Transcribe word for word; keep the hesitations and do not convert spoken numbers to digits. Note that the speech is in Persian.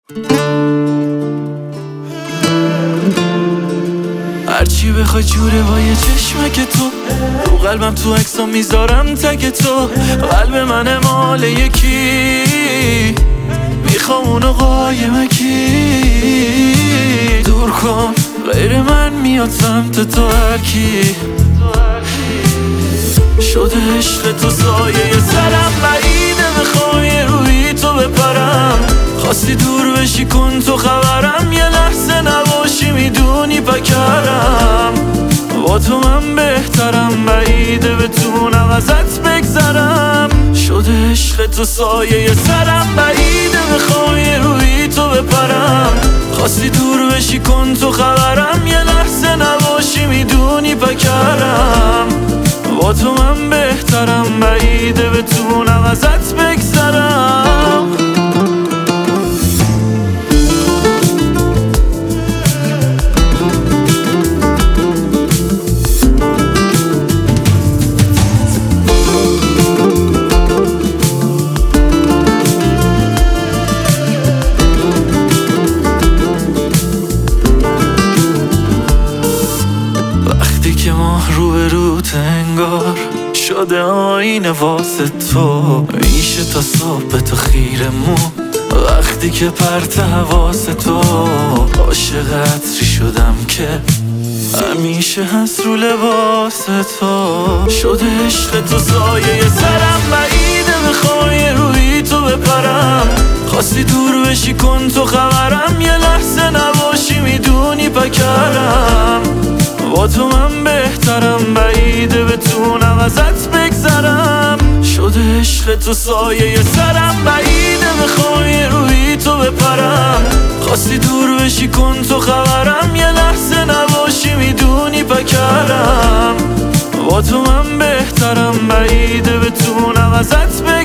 هرچی بخوای جوره با یه چشمه که تو رو قلبم تو عکسا میذارم تک تو. قلب من مال یکی میخوام اونو قایمکی دور کن، غیر من میاد سمت تو هرکی شده عشق تو سایه سرم بعیده بخوای روی تو بپرم. خواستی دور بشی کن تو خبرم، یه لحظه نباشی میدونی پکرم. با تو من بهترم بعیده بتونم ازت بگذرم. شده عشق تو سایه سرم بعیده بخوای روی تو بپرم. خواستی دور بشی کن تو خبرم، یه لحظه نباشی میدونی پکرم. با تو من بهترم بعیده بتونم ازت بگذرم. وقتی که ما رو به رو انگار شده آینه واسه تو، میشه تا صبح تو خیره مون. وقتی که پرت حواس تو عاشق عطری شدم که همیشه هست رو لباس تو. شده عشق تو سایه سرم بعیده بخوای روی تو بپرم. خواستی دور بشی کن تو خبرم، یه لحظه نباشی میدونی پکرم. با تو من بهترم بعیده بتونم ازت بگذرم. شده عشق تو سایه سرم بعیده بخوای روی تو بپرم. خواستی دور بشی کن تو خبرم، یه لحظه نباشی میدونی پکرم. با تو من بهترم بعیده بتونم ازت بگذرم.